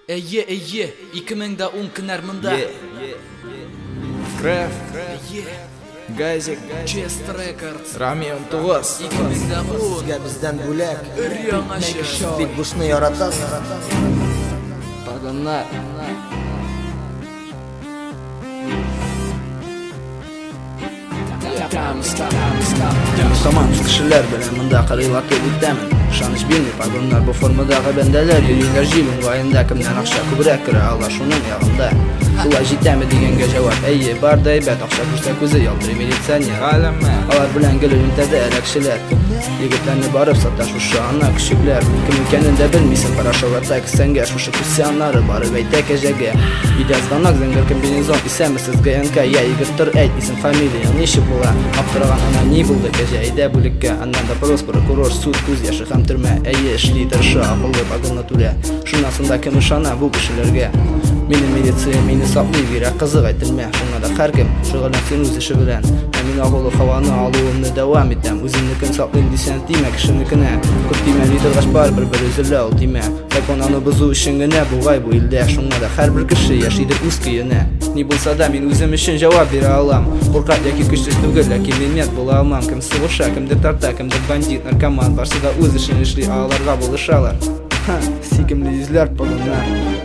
Eye 2010 кінәрмында Креф, Газик, Chest Records Рамион Туғыз 2010 Sizga bizdan bo'lak Ür-яңашы Bit bushni yaratasiz. Paganlar Tamam kişiler bilen bunda qarıyla tebiddemin Şanış bilmeyip agonlar bu formadağı bendeler Yürüyünler jilin vayında kimden akşa kubrak kira Allah şunun yağında Şula jiddemi degenge cevap Eye barda ibet akşa kursa kuzi yaldırı militsaniya Alemme Alar bilen gülüntede elekşiler Yigitlerini barıp sataş uşağına küçükler Kim ülkeninde bilmiysin paraşovatak Senge şuşu kusyanları barı bey tek ecege İdezdanak zengir kombinizon isemisiz GNK Ya yigittir ey isim familiyan işi bula Aptırağan ana ni buldu gece eyde bulikka Andan da pros prokuror sud kuz yaşı ham türme Eye işli tırşı akıllı bagılna tule Şunasında kim ışana bu kişilerge Meni militsiyya meni saplay virek kızık aytılma Şuna da her kim şıgılansın öz işi bilen Emin ağolu havanı alıvımını devam etem Üzünlükün saplayın disen dime kişinikine Kut dime lider kaşbar bir üzülle ol dime Rekonanı buzu işingine buğay bu ilde Şuna da her bir kişi yaşaydır uz kıyına Ni bulsa da men özüm için cevap beri alam Korkat yaki küçüş tügül lakin minnet bula almam Kim sıvışa, kimdir tarta, kimdir bandit, narkoman Varsa da öz işin işli ağlarga buluşalar Sikimli yüzler paganlar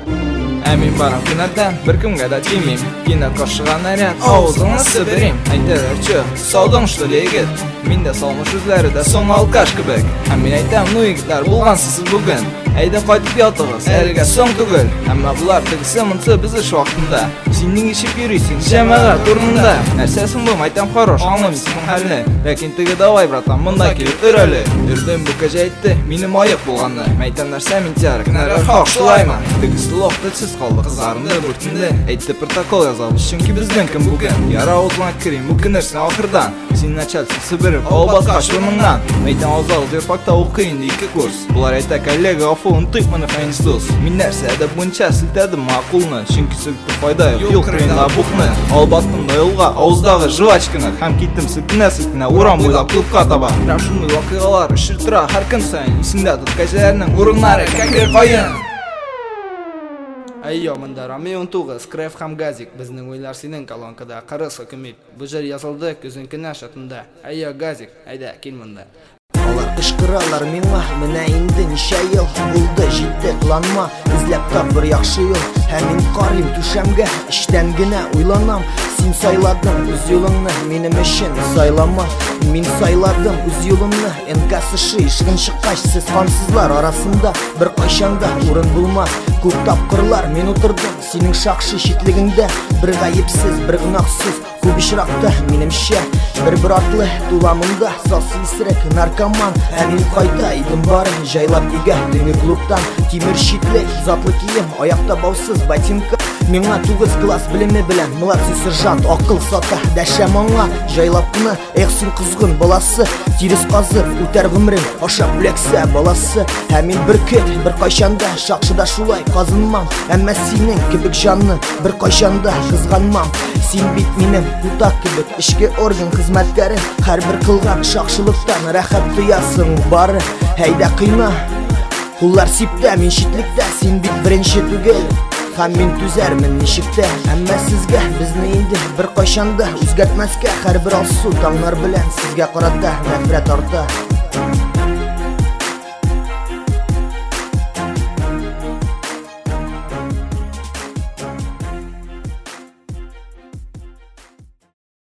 Әмин барам күнәрдән, бір кімге да тимейм Кинәт қашыған әрәт, ауызыңа сібірейм Әйтелерчі, саудың что ли егет Менде салмыш үзләре дә соң алкаш кебек Һәм мин әйтәм, ну егетләр булгансыз бүген Әйдә кайтып ятыгыз, әлегә соң түгел Әмма булар тегесе монсы без эш вакытында Синең ишеп йөрисең, җәмәгать урынында Нәрсәсең бу, әйтәм хорош, аңламыйм синең хәлне Ләкин теге давай, братан, монда килеп тор әле Йөрдем бу кәҗә әйтте, минем аяк булганны Әйтәм нәрсә мин тиярик, нәрәр хак шулаймы Тегесе лох телсез калды, кызарынды, бүртенде Әйтте протокол язабыз, чөнки бездән кем бүген Яра авызыңа керим, бу көнәрсен ахырдан Син начальник сибереп, албатка шурмыңнан Әйтәм авызагыз юрфакта укыйын ике курс Булар әйтә коллега Фон тыкманы файнстус Мин нәрсә дә буенча силтәдем мақулны Чөнки сөлтү файда юк кренда бухны Албаттым да юлга авыздагы жвачканы Һәм киттем силкенә урам буйлап клубка таба Шундый вакыйгалар ишетеп тора һәр көн сайын Исемдә тот кәҗәләрнең урыннары кәкре кайын Ayyo mында Рамион Туғыз, Креф һәм Газик Безнең уйлар синең колонкада Кырыс хөкүмәт Бу җыр язылды күзенкенә шатында Ayyo Газик, әйдә кил монда Алар кышкыралар миңа, менә инде ничә ел булды җитте планма, эзләп тап бер яхшы юл. Һәм мин карыйм түшәмгә, эштән генә уйланам. Син сайладың үз юлыңны, минем өчен сайлама. Мин сайладым үз юлымны, НКСШ ишеген чыккач, сез фансызлар арасында бер кайчанда урын булмас. Күп тапкырлар мин утырдым, синең шакшы читлегеңдә, бер гаепсез, бер гынахсыз. Күп очракта минемчә бер атлы туламында сасы исерек наркоман Әмин кайта идем бары жайлап игә деңе клубтан тимер читлек затлы кием аякта баусыз ботинка Миңа 9 класс белеме белән младший сержант акыл сата дәшәм аңа жайлап кына син кызгын баласы тирис казыр үтәр гомрең ашап бүләксә баласы Һәм мин бер кет бер кайчанда шакшыда шулай казынмам әмма синең кебек жанны бер кайчанда кызганмам Син бит минем тутак кебек эшке орган хезмәткәре һәрбер кылган шакшылыктан рәхәт тоясың бары әйдә кыйна куллар сиптә мин читлектә син бит беренче түгел Һәм мин түзәрмен ничектә әмма сезгә безне инде бер кайчанда үзгәртмәскә һәрбер алсу таңнар белән сезгә карата нәфрәт арта